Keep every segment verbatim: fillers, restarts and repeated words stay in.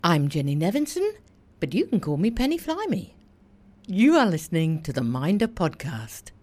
I'm Jenny Nevinson, but you can call me Penny Flyme. You are listening to the Minder Podcast.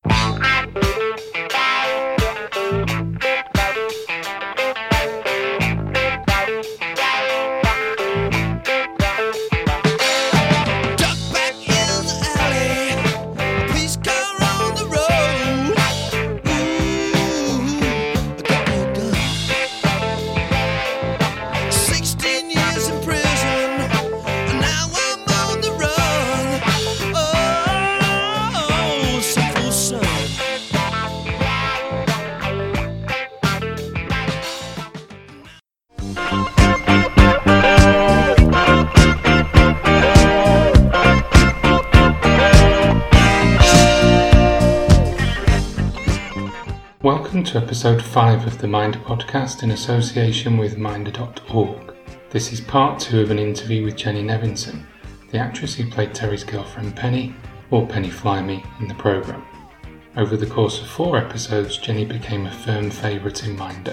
Welcome to episode five of the Minder Podcast in association with Minder dot org. This is part two of an interview with Jenny Nevinson, the actress who played Terry's girlfriend Penny, or Penny Flyme, in the programme. Over the course of four episodes, Jenny became a firm favourite in Minder.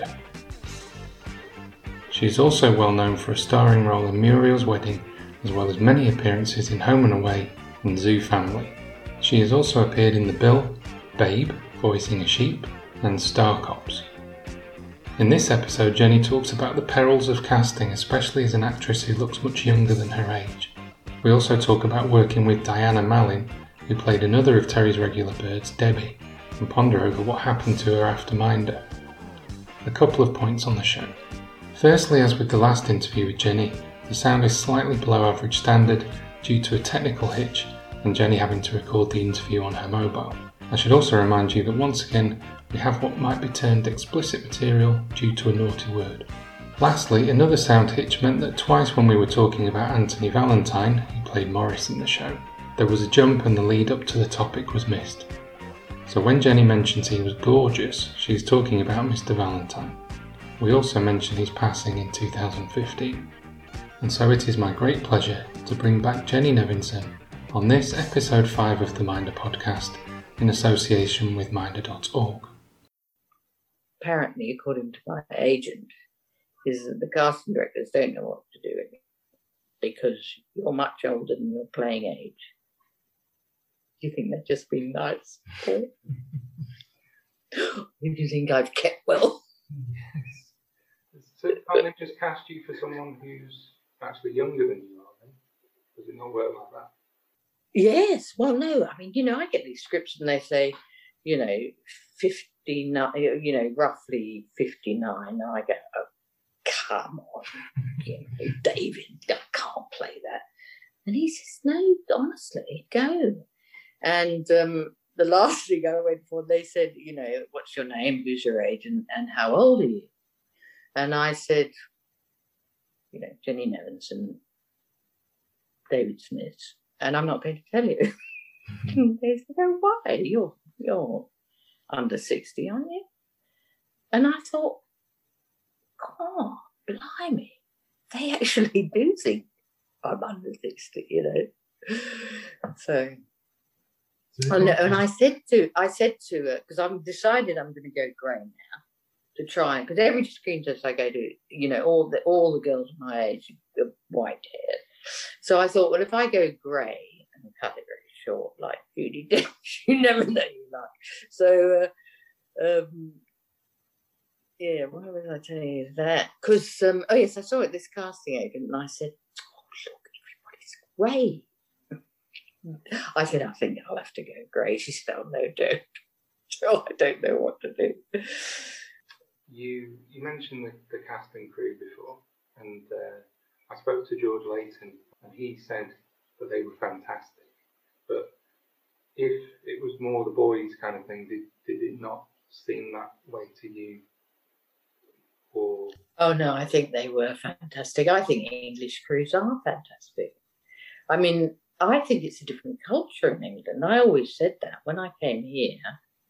She is also well known for a starring role in Muriel's Wedding, as well as many appearances in Home and Away and Zoo Family. She has also appeared in The Bill, Babe, voicing a sheep, and Star Cops. In this episode, Jenny talks about the perils of casting, especially as an actress who looks much younger than her age. We also talk about working with Diana Mallin, who played another of Terry's regular birds, Debbie, and ponder over what happened to her after Minder. A couple of points on the show. Firstly, as with the last interview with Jenny, the sound is slightly below average standard due to a technical hitch and Jenny having to record the interview on her mobile. I should also remind you that once again, we have what might be termed explicit material due to a naughty word. Lastly, another sound hitch meant that twice when we were talking about Anthony Valentine, who played Morris in the show, there was a jump and the lead up to the topic was missed. So when Jenny mentions he was gorgeous, she is talking about Mister Valentine. We also mention his passing in two thousand fifteen. And so it is my great pleasure to bring back Jenny Nevinson on this episode five of the Minder Podcast in association with Minder dot org. Apparently, according to my agent, is that the casting directors don't know what to do with it because you're much older than your playing age. Do you think they're just being nice? Or do you think I've kept well? Yes. So can't they just cast you for someone who's actually younger than you are then? Does it not work like that? Yes. Well, no. I mean, you know, I get these scripts and they say, you know, fifty-nine, you know, roughly fifty-nine. I go, oh, come on, you know, David, I can't play that. And he says, no, honestly, go. And um, the last thing I went for, they said, you know, what's your name, who's your age, and, and how old are you? And I said, you know, Jenny Nevinson, David Smith, and I'm not going to tell you. They said, oh, why? You're You're under sixty, aren't you? And I thought, God, blimey, they actually do think I'm under sixty, you know. So, and, and I said to, I said to her, because I'm decided I'm going to go grey now to try, because every screen test I go to, you know, all the all the girls my age are white hair. So I thought, well, if I go grey and cut it very short, like Judi Dench, you never know you like. So, uh, um, yeah, why was I telling you that? Because, um, oh yes, I saw it, this casting agent, and I said, oh, look, everybody's grey. I said, I think I'll have to go grey. She said, oh, no, don't. So I don't know what to do. You you mentioned the, the casting crew before, and uh, I spoke to George Layton, and he said that they were fantastic. But if it was more the boys kind of thing, did, did it not seem that way to you? Or Oh, no, I think they were fantastic. I think English crews are fantastic. I mean, I think it's a different culture in England. I always said that when I came here.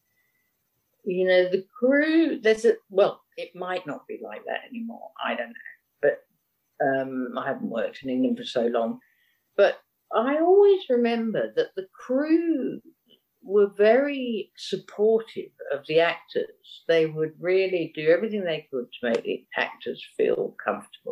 You know, the crew, there's a, well, it might not be like that anymore. I don't know. But um, I haven't worked in England for so long. But I always remember that the crew were very supportive of the actors. They would really do everything they could to make the actors feel comfortable.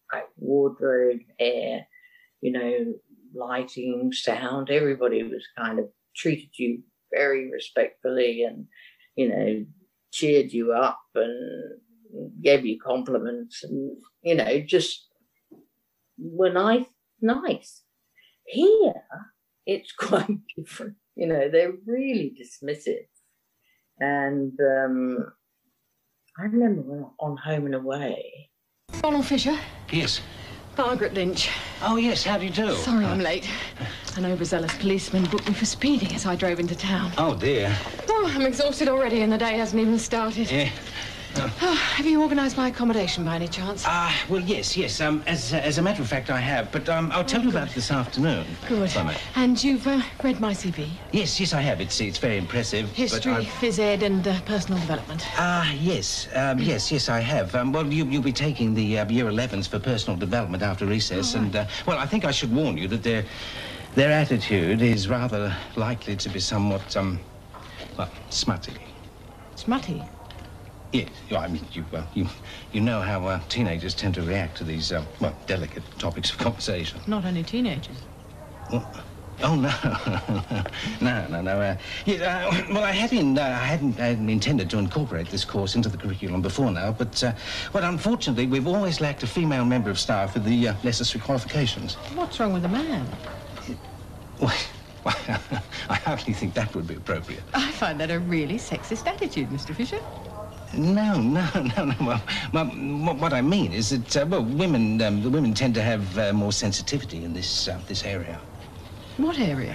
like wardrobe, hair, you know, lighting, sound. Everybody was kind of treated you very respectfully and, you know, cheered you up and gave you compliments and, you know, just were nice. nice. Here, it's quite different. You know, they're really dismissive. And um, I remember when on Home and Away. Donald Fisher? Yes. Margaret Lynch. Oh, yes, how do you do? Sorry uh, I'm late. An overzealous policeman booked me for speeding as I drove into town. Oh, dear. Oh, I'm exhausted already and the day hasn't even started. Yeah. Oh. Oh, have you organised my accommodation by any chance? Ah, uh, well, yes, yes. Um, as uh, as a matter of fact, I have. But um, I'll tell oh, you good. about it this afternoon. Good. And you've uh, read my C V? Yes, yes, I have. It's it's very impressive. History, phys ed, and uh, personal development. Ah, uh, yes, um, yes, yes, I have. Um, well, you you'll be taking the uh, year elevens for personal development after recess, oh, right. and uh, well, I think I should warn you that their their attitude is rather likely to be somewhat um, well, smutty. Smutty. Yes, I mean, you, uh, you, you know how uh, teenagers tend to react to these, uh, well, delicate topics of conversation. Not only teenagers. Well, oh, no, no, no, no. Uh, yeah, uh, well, I hadn't, uh, I hadn't, I hadn't intended to incorporate this course into the curriculum before now, but, uh, well, unfortunately, we've always lacked a female member of staff with the uh, necessary qualifications. What's wrong with the man? Well, I hardly think that would be appropriate. I find that a really sexist attitude, Mister Fisher. No, no, no, no. Well, well, what I mean is that, uh, well, women, um, the women tend to have uh, more sensitivity in this, uh, this area. What area?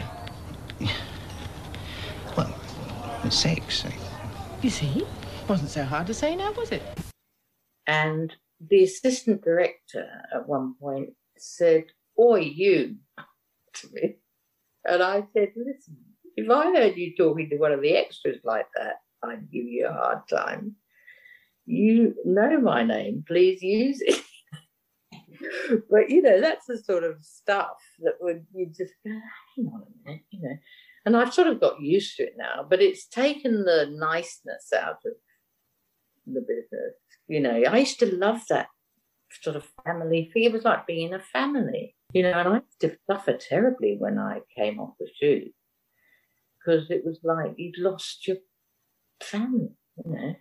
Well, sex. You see? Wasn't so hard to say now, was it? And the assistant director at one point said, "Oi, you," to me. And I said, "Listen, if I heard you talking to one of the extras like that, I'd give you a hard time. You know my name, please use it." But, you know, that's the sort of stuff that would, you just go, hang on a minute, you know. And I've sort of got used to it now, but it's taken the niceness out of the business. You know, I used to love that sort of family feel. It was like being in a family, you know, and I used to suffer terribly when I came off the shoot because it was like you'd lost your family, you know.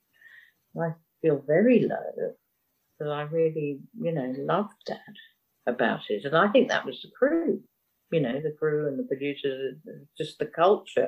I feel very low because I really, you know, loved that about it. And I think that was the crew, you know, the crew and the producers, just the culture,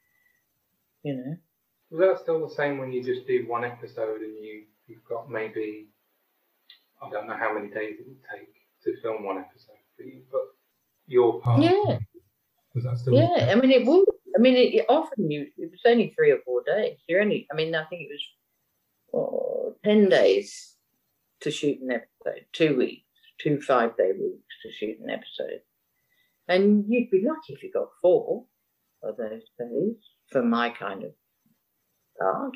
you know. Was that still the same when you just do one episode and you, you've got maybe, I don't know how many days it would take to film one episode for you, but your part? Yeah. Was that still Yeah, I mean, it would. I mean, it, it often you, it was only three or four days. You're only, I mean, I think it was oh, ten days to shoot an episode, two weeks, two five-day weeks to shoot an episode. And you'd be lucky if you got four of those days for my kind of part.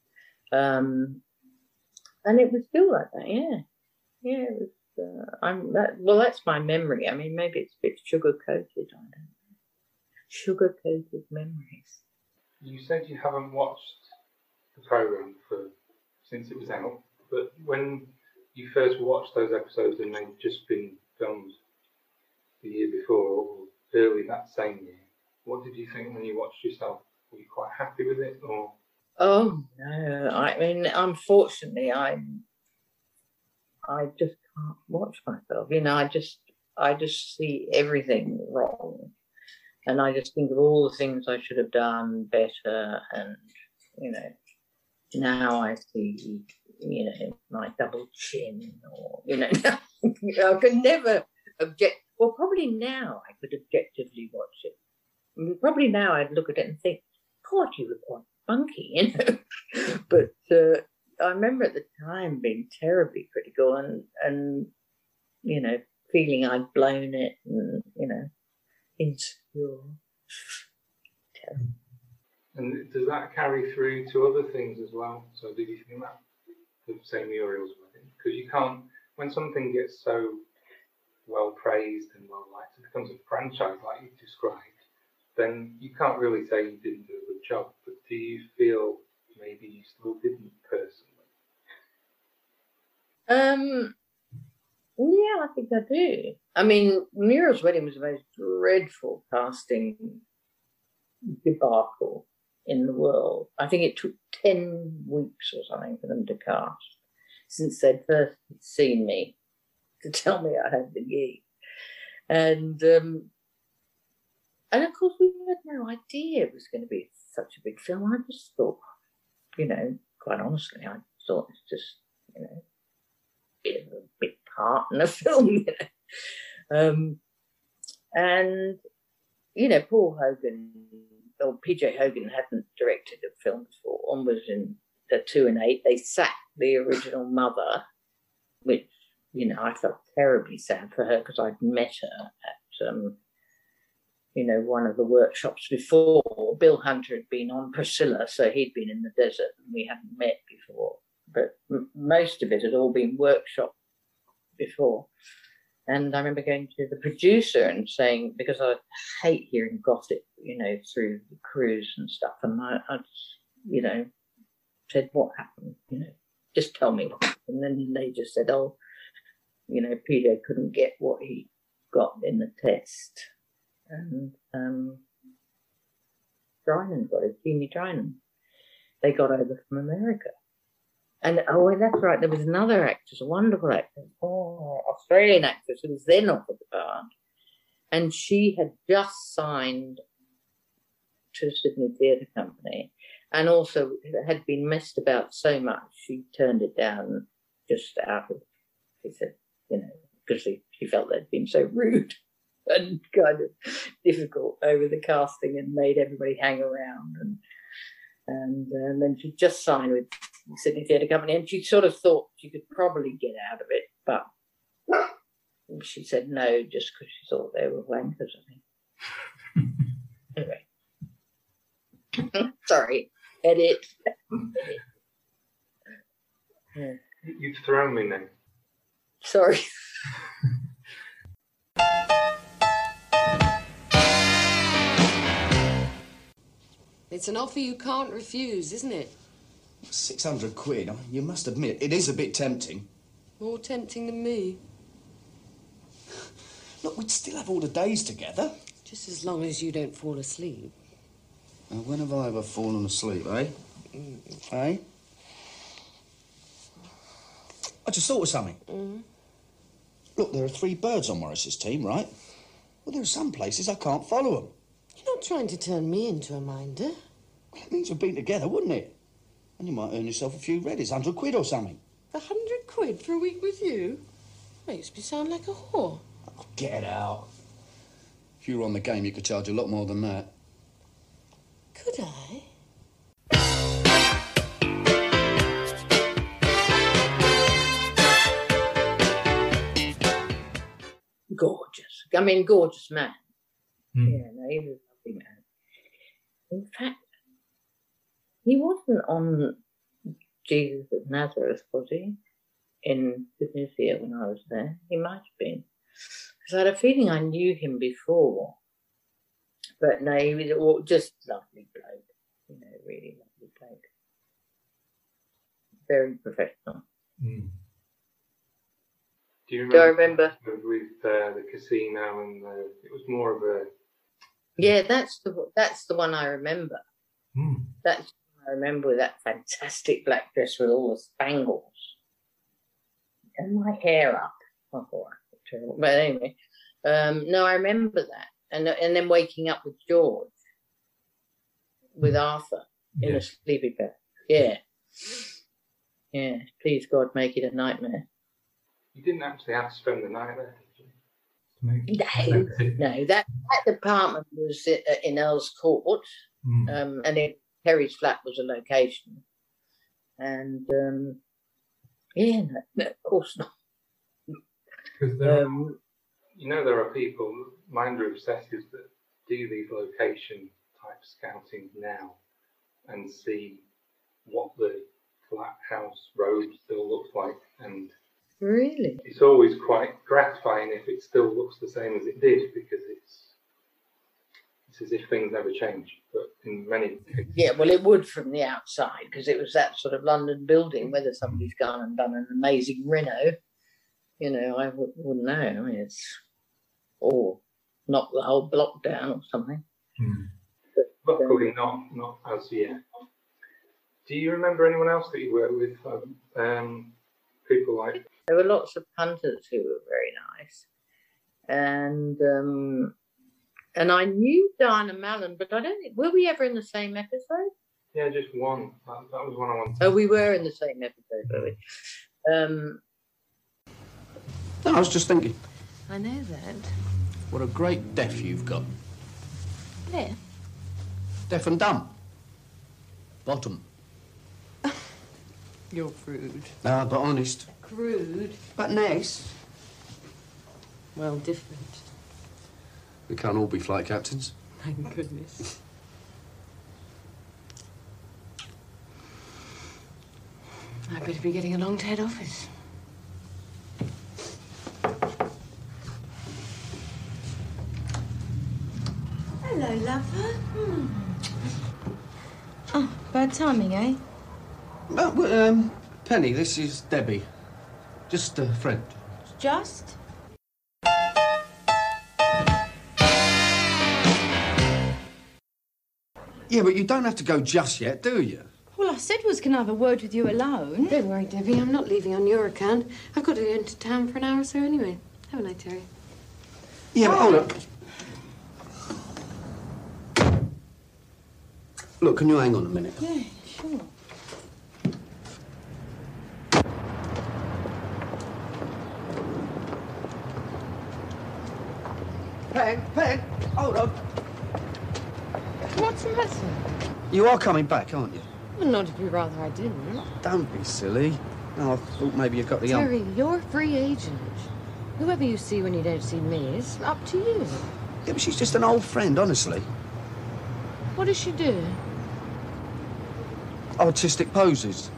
Um, and it was still like that, yeah. Yeah, it was, uh, I'm, that, well, that's my memory. I mean, maybe it's a bit sugar-coated, I don't know. Sugar-coated memories. You said you haven't watched the programme for since it was out, but when you first watched those episodes and they'd just been filmed the year before or early that same year, what did you think when you watched yourself? Were you quite happy with it, or? Oh no! I mean, unfortunately, I I just can't watch myself. You know, I just I just see everything wrong. And I just think of all the things I should have done better. And, you know, now I see, you know, my double chin or, you know, I could never object. Well, probably now I could objectively watch it. I mean, probably now I'd look at it and think, God, you were quite funky, you know. But uh, I remember at the time being terribly critical and, and, you know, feeling I'd blown it and, you know, insecure. Terrible. And does that carry through to other things as well? So did you think that, say, Muriel's Wedding? Because you can't, when something gets so well praised and well liked, it becomes a franchise like you described, then you can't really say you didn't do a good job. But do you feel maybe you still didn't personally? Um, Yeah, I think I do. I mean, Muriel's Wedding was the most dreadful casting debacle in the world. I think it took ten weeks or something for them to cast since they'd first seen me to tell me I had the gig. And, um, and of course, we had no idea it was going to be such a big film. I just thought, you know, quite honestly, I thought it's just, you know, a big part in a film, you know. Um, and, you know, Paul Hogan, or P J Hogan hadn't directed a film before and was in the two and eight. They sacked the original mother, which, you know, I felt terribly sad for her because I'd met her at, um, you know, one of the workshops before. Bill Hunter had been on Priscilla, so he'd been in the desert and we hadn't met before. But m- most of it had all been workshop before. And I remember going to the producer and saying, because I hate hearing gossip, you know, through the crews and stuff. And I, I just, you know, said, what happened? You know, just tell me what happened. And then they just said, oh, you know, P J couldn't get what he got in the test. And um, Drynan got it, Jeannie Drynan. They got over from America. And, oh, that's right, there was another actress, a wonderful actress, oh, Australian actress, who was then offered the part. And she had just signed to Sydney Theatre Company and also had been messed about so much, she turned it down just out of, she said, you know, because she, she felt they'd been so rude and kind of difficult over the casting and made everybody hang around. And and, uh, and then she just signed with Sydney Theatre Company, and she sort of thought she could probably get out of it, but she said no, just because she thought they were wankers, I think. Anyway. Sorry. Edit. Edit. Yeah. You've thrown me now. Sorry. It's an offer you can't refuse, isn't it? Six hundred quid. I mean, you must admit, it is a bit tempting. More tempting than me. Look, we'd still have all the days together. Just as long as you don't fall asleep. Now, when have I ever fallen asleep, eh? Mm. Eh? I just thought of something. Mm. Look, there are three birds on Morris's team, right? Well, there are some places I can't follow them. You're not trying to turn me into a minder. It means we've been together, wouldn't it? And you might earn yourself a few reddies, hundred quid or something. A hundred quid for a week with you? Makes me sound like a whore. Oh, get out. If you were on the game, you could charge a lot more than that. Could I? Gorgeous. I mean, gorgeous man. Mm. Yeah, no, he was a lovely man. In fact, he wasn't on Jesus of Nazareth, was he? In Tunisia when I was there. He might have been. Because I had a feeling I knew him before. But no, he was just lovely bloke. You know, really lovely bloke. Very professional. Mm. Do you Do I remember, remember? with uh, the casino and the, it was more of a... Yeah, that's the that's the one I remember. Mm. That's the one I remember, with that fantastic black dress with all the spangles. And my hair up. Oh, that's terrible. But anyway, um, no, I remember that. And and then waking up with George, with Arthur, in Yeah. a sleeping bag. Yeah. Yeah, please God, make it a nightmare. You didn't actually have to spend the night there, did you? No, no, that, that apartment was i- in Earl's Court, Mm. um, and it, Terry's flat was a location. And, um, yeah, no, no, of course not. Because there, are- Um, you know, there are people, minder obsessives, that do these location type scouting now and see what the flat house road still looks like, and really? it's always quite gratifying if it still looks the same as it did, because it's it's as if things never change. But in many cases, Yeah, well, it would from the outside, because it was that sort of London building, whether somebody's gone and done an amazing reno. you know, I w- wouldn't know. I mean, it's or knock the whole block down or something. Mm. But, Luckily, um, not not as yet. Do you remember anyone else that you worked with? Um, people like there were lots of punters who were very nice, and um, and I knew Diana Mallon, but I don't think were we ever in the same episode? Yeah, just one. That, that was one I wanted. Oh, we were in the same episode, were we? Um, No, I was just thinking, I know that. what a great deaf you've got. There. Deaf and dumb. Bottom. You're crude. Ah, but honest. Crude? But nice. Well, different. We can't all be flight captains. Thank goodness. I better be getting along to head office. Hello, lover. Hmm. Oh, bad timing, eh? Well, well, um, Penny, this is Debbie. Just a friend. Just? Yeah, but you don't have to go just yet, do you? All I said was, can I have a word with you alone? Don't worry, Debbie. I'm not leaving on your account. I've got to go into town for an hour or so anyway. Haven't I, Terry? Yeah, but hold up. Look, can you hang on a minute? Yeah, sure. Peg, Peg, hold on. What's the matter? You are coming back, aren't you? Well, not if you'd rather I didn't. Don't be silly. Oh, I thought maybe you got the... Terry, you're a free agent. Whoever you see when you don't see me is up to you. Yeah, but she's just an old friend, honestly. What does she do? Artistic poses.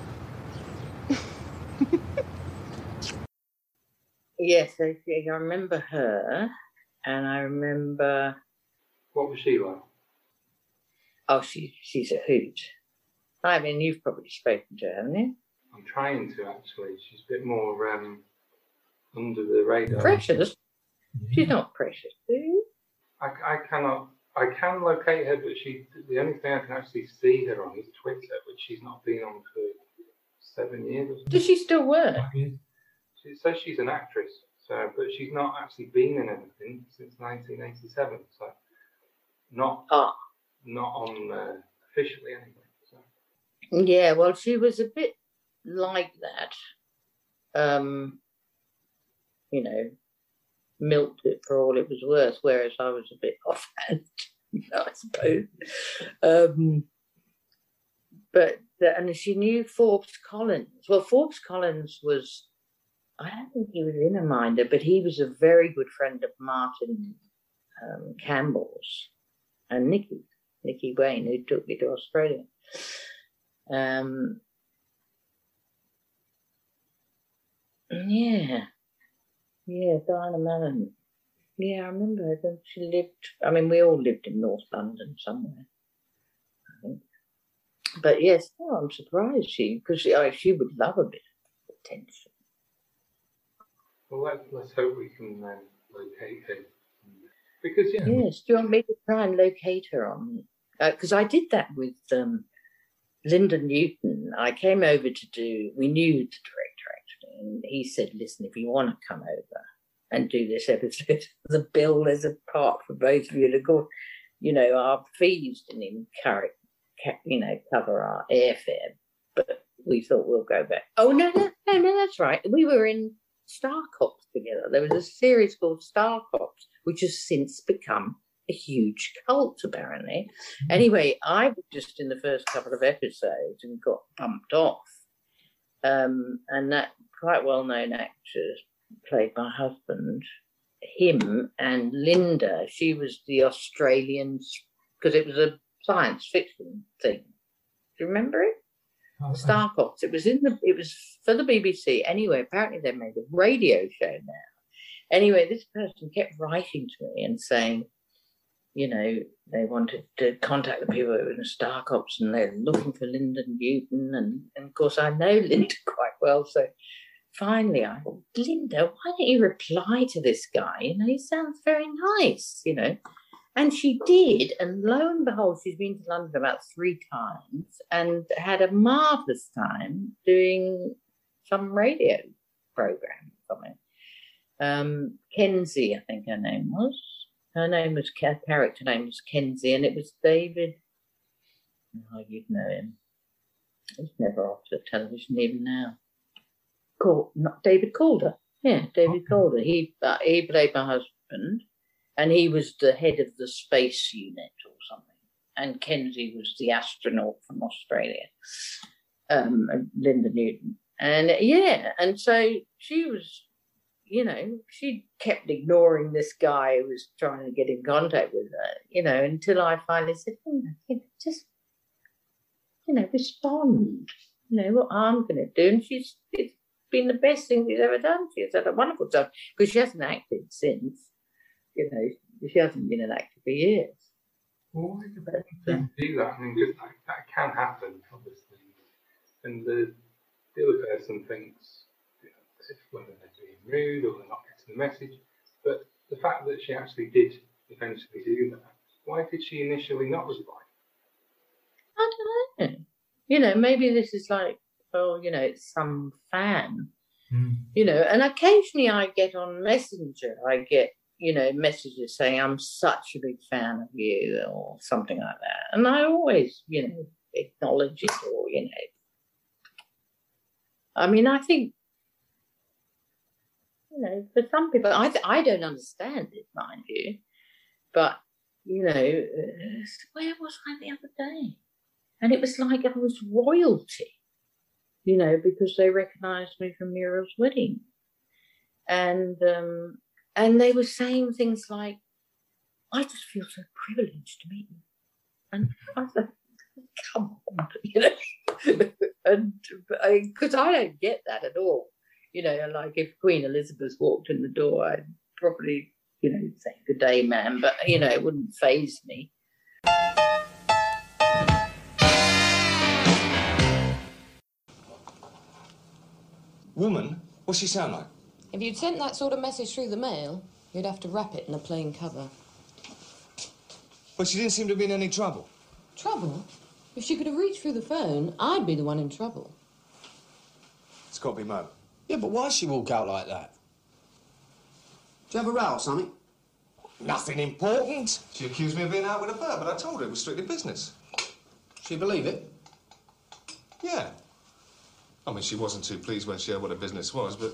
yes, I, I remember her, and I remember. What was she like? Oh, she she's a hoot. I mean, you've probably spoken to her, haven't you? I'm trying to actually. She's a bit more um, under the radar. Precious. She's not precious, do you? I, I cannot. I can locate her, but she. The only thing I can actually see her on is Twitter, which she's not been on for seven years. Or something. Does she still work? She says she's an actress, so but she's not actually been in anything since nineteen eighty-seven. So not Ah. not on uh, officially anyway. So. Yeah, well, she was a bit like that. Um, you know, milked it for all it was worth, whereas I was a bit offhand, I suppose. Um, but, the, and she knew Forbes Collins. Well, Forbes Collins was, I don't think he was in a minder, but he was a very good friend of Martin um, Campbell's and Nikki, Nikki Wayne, who took me to Australia. Um, yeah. Yeah, Diana Mallon. Yeah, I remember her. She lived, I mean, we all lived in North London somewhere, I think. But yes, no, I'm surprised she, because she, oh, she would love a bit of attention. Well, let, let's hope we can um, locate her. Because, yeah. Yes, do you want me to try and locate her on? Because uh, I did that with um, Lyndon Newton. I came over to do, we knew the director actually, and he said, listen, if you want to come over and do this episode, the bill, there's a part for both of you. And of course, you know, our fees didn't even carry, you know, cover our airfare, but we thought we'll go back. Oh, no, no, no, no, that's right. We were in Star Cops together. There was a series called Star Cops, which has since become a huge cult, apparently. Mm-hmm. Anyway, I was just in the first couple of episodes and got bumped off. Um, and that quite well-known actress played my husband, him and Linda. She was the Australian, because it was a science fiction thing. Do you remember it? Oh, Star Cops. It was in the. It was for the B B C. Anyway, apparently they made a radio show now. Anyway, this person kept writing to me and saying, you know, they wanted to contact the people who were in Star Cops and they're looking for Lyndon Newton. And, and of course, I know Linda quite well. So finally I thought, Linda, why don't you reply to this guy? You know, he sounds very nice, you know. And she did, and lo and behold, she's been to London about three times and had a marvellous time doing some radio program or something. Um, Kenzie, I think her name was. Her name was, her character name was Kenzie, and it was David. Oh, you'd know him. He's never off the television even now. Call, not David Calder. Yeah, David okay. Calder. He uh, he played my husband, and he was the head of the space unit or something. And Kenzie was the astronaut from Australia, um, Linda Newton. And yeah, and so she was, you know, she kept ignoring this guy who was trying to get in contact with her, you know, until I finally said, oh, just, you know, respond, you know, what I'm going to do. And she's, it's been the best thing she's ever done. She's had a wonderful time because she hasn't acted since, you know, she hasn't been an actor for years. Well, why do they do that? I mean, because that, that can happen, obviously. And the, the other person thinks, you know, as if whether they're being rude or they're not getting the message. But the fact that she actually did eventually do that, why did she initially not reply? I don't know. You know, maybe this is like, oh, you know, it's some fan. Mm. You know, and occasionally I get on Messenger, I get, you know, messages saying, I'm such a big fan of you or something like that. And I always, you know, acknowledge it or, you know. I mean, I think, you know, for some people, I, I don't understand it, mind you. But, you know, where was I the other day? And it was like I was royalty, you know, because they recognised me from Muriel's wedding. And um, and they were saying things like, I just feel so privileged to meet you. And I thought, come on, you know. And because I don't get that at all. You know, like if Queen Elizabeth walked in the door, I'd probably, you know, say, good day, ma'am. But, you know, it wouldn't faze me. Woman? What's she sound like? If you'd sent that sort of message through the mail, you'd have to wrap it in a plain cover. But she didn't seem to be in any trouble. Trouble? If she could have reached through the phone, I'd be the one in trouble. It's got to be Mo. Yeah, but why'd she walk out like that? Did you have a row or something? Nothing important. She accused me of being out with a bird, but I told her it was strictly business. She believe it? Yeah. I mean, she wasn't too pleased when she heard what her business was, but...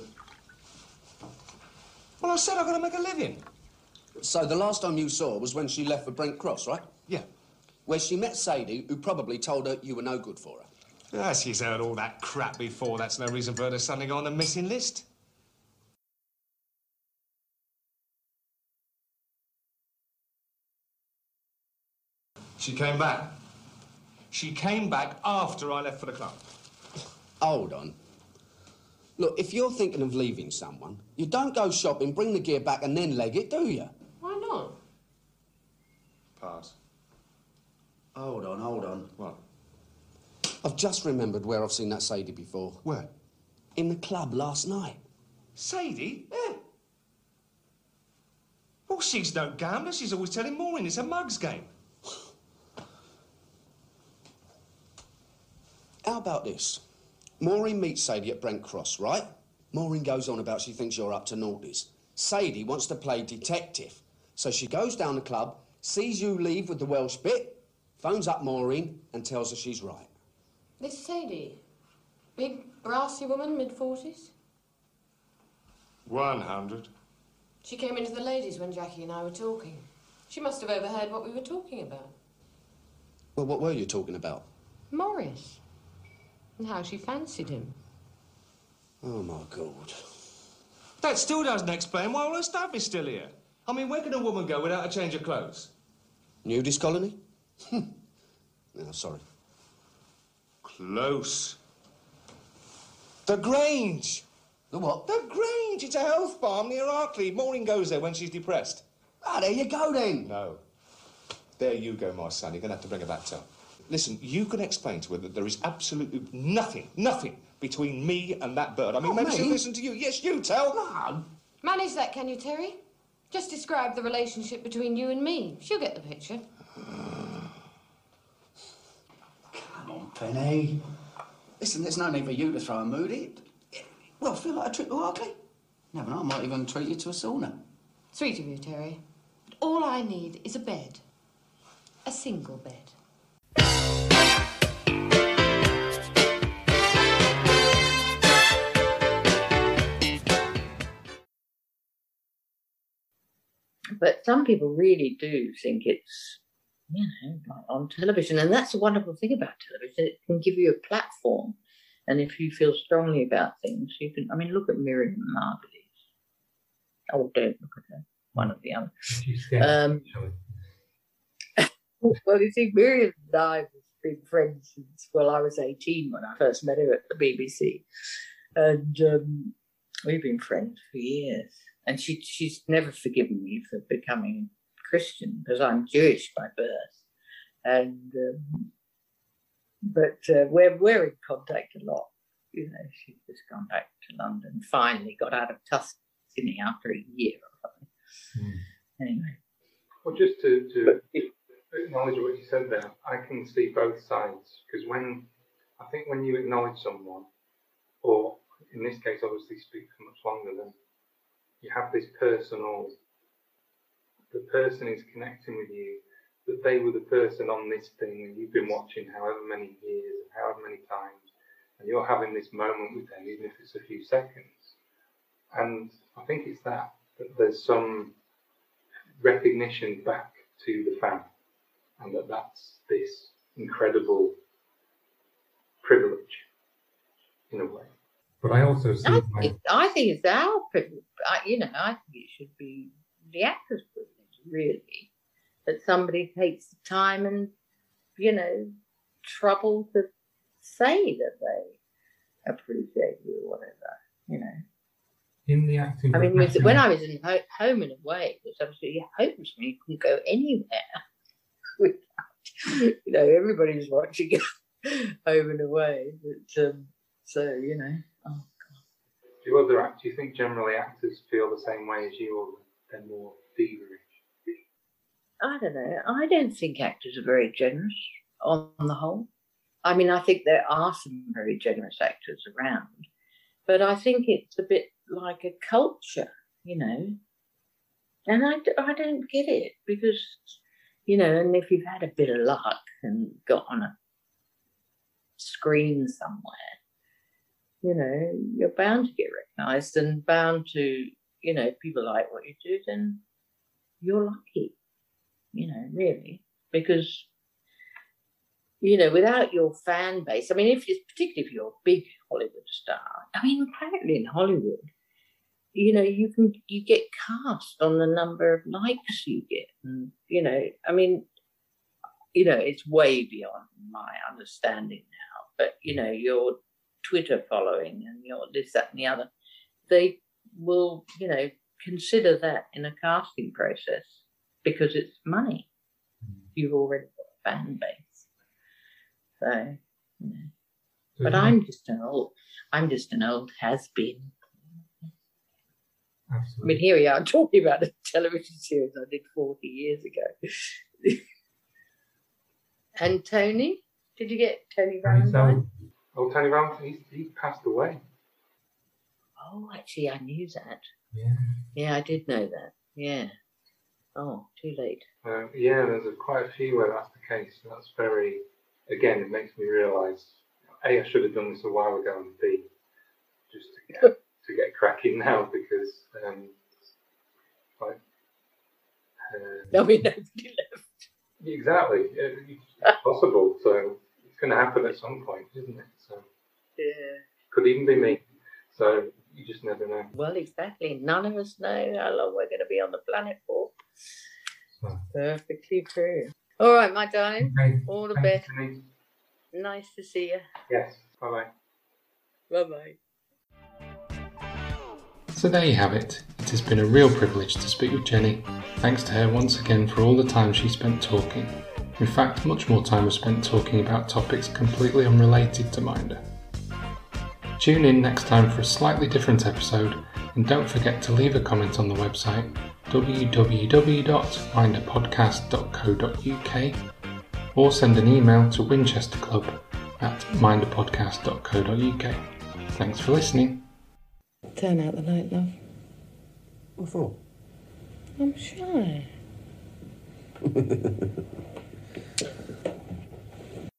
Well, I said I've got to make a living. So the last time you saw her was when she left for Brent Cross, right? Yeah. Where she met Sadie, who probably told her you were no good for her. Yeah, she's heard all that crap before. That's no reason for her to suddenly go on the missing list. She came back. She came back after I left for the club. Hold on. Look, if you're thinking of leaving someone, you don't go shopping, bring the gear back and then leg it, do you? Why not? Pass. Hold on, hold on. What? I've just remembered where I've seen that Sadie before. Where? In the club last night. Sadie? Yeah. Well, she's no gambler. She's always telling Maureen it's a mugs game. How about this? Maureen meets Sadie at Brent Cross, right? Maureen goes on about she thinks you're up to naughties. Sadie wants to play detective. So she goes down the club, sees you leave with the Welsh bit, phones up Maureen and tells her she's right. This Sadie, big, brassy woman, mid-forties? One hundred. She came into the ladies when Jackie and I were talking. She must have overheard what we were talking about. Well, what were you talking about? Morris. And how she fancied him. Oh, my God. That still doesn't explain why all her stuff is still here. I mean, where can a woman go without a change of clothes? Nudist colony? No, sorry. Close. The Grange. The what? The Grange. It's a health farm near Arkley. Maureen goes there when she's depressed. Ah, there you go, then. No. There you go, my son. You're going to have to bring her back to her. Listen, you can explain to her that there is absolutely nothing, nothing between me and that bird. I mean, Oh, maybe me? she'll listen to you. Yes, you tell. No. Manage that, can you, Terry? Just describe the relationship between you and me. She'll get the picture. Come on, Penny. Listen, there's no need for you to throw a mood in. Well, feel like a trip to Hartley. No, but I might even treat you to a sauna. Sweet of you, Terry. But all I need is a bed. A single bed. But some people really do think it's, you know, like on television. And that's the wonderful thing about television. It can give you a platform. And if you feel strongly about things, you can, I mean, look at Miriam Margolyes. Oh, don't look at her. One or the other. Um, well, you see, Miriam and I have been friends since, well, I was eighteen when I first met her at the B B C. And um, we've been friends for years. And she she's never forgiven me for becoming Christian because I'm Jewish by birth. And um, but uh, we're we're in contact a lot. You know, she's just gone back to London. Finally, got out of Tuscany after a year or something. Mm. Anyway, well, just to, to acknowledge what you said there, I can see both sides because when I think when you acknowledge someone, or in this case, obviously speak for much longer than. You have this personal, the person is connecting with you, that they were the person on this thing and you've been watching however many years and however many times, and you're having this moment with them, even if it's a few seconds. And I think it's that, that there's some recognition back to the fan, and that that's this incredible privilege, in a way. But I also see. I my... think, I think it's our privilege. I, you know, I think it should be the actor's privilege, really, that somebody takes the time and, you know, trouble to say that they appreciate you or whatever, you know. In the acting. I mean, with, when I was in ho- Home and Away, it was absolutely hopeless. You couldn't go anywhere without, you know, everybody's watching Home and Away. But, um, so, you know. Oh, God. Do you other act? Do you think generally actors feel the same way as you, or they're more feverish? I don't know. I don't think actors are very generous on the whole. I mean, I think there are some very generous actors around, but I think it's a bit like a culture, you know. And I, I don't get it because, you know, and if you've had a bit of luck and got on a screen somewhere, you know, you're bound to get recognised and bound to, you know, if people like what you do, then you're lucky, you know, really. Because, you know, without your fan base, I mean, if you, particularly if you're a big Hollywood star, I mean, apparently in Hollywood, you know, you can, you get cast on the number of likes you get. And, you know, I mean, you know, it's way beyond my understanding now, but, you know, your Twitter following and your this, that, and the other, they will, you know, consider that in a casting process because it's money. You've already got a fan base. So, you know. But I'm just an old, I'm just an old has-been. Absolutely. I mean, here we are talking about a television series I did forty years ago. And Tony? Did you get Tony Valentine? Oh, Tony Valentine, he's, he's passed away. Oh, actually, I knew that. Yeah. Yeah, I did know that. Yeah. Oh, too late. Uh, yeah, there's a, quite a few where that's the case. That's very, again, it makes me realise, A, I should have done this a while ago, and B, just to get to get cracking now because, um, like, uh, there'll be nobody left. Exactly. It, it's possible, so it's going to happen at some point, isn't it? So yeah. Could even be me. So you just never know. Well, exactly. None of us know how long we're going to be on the planet for. So. Perfectly true. All right, my darling. Okay. All the Thanks, best. Denise. Nice to see you. Yes. Bye-bye. Bye-bye. So there you have it. It has been a real privilege to speak with Jenny. Thanks to her once again for all the time she spent talking. In fact, much more time was spent talking about topics completely unrelated to Minder. Tune in next time for a slightly different episode, and don't forget to leave a comment on the website w w w dot minder podcast dot co dot u k or send an email to winchester club at minder podcast dot co dot u k. Thanks for listening. Turn out the light, love. What for? I'm shy.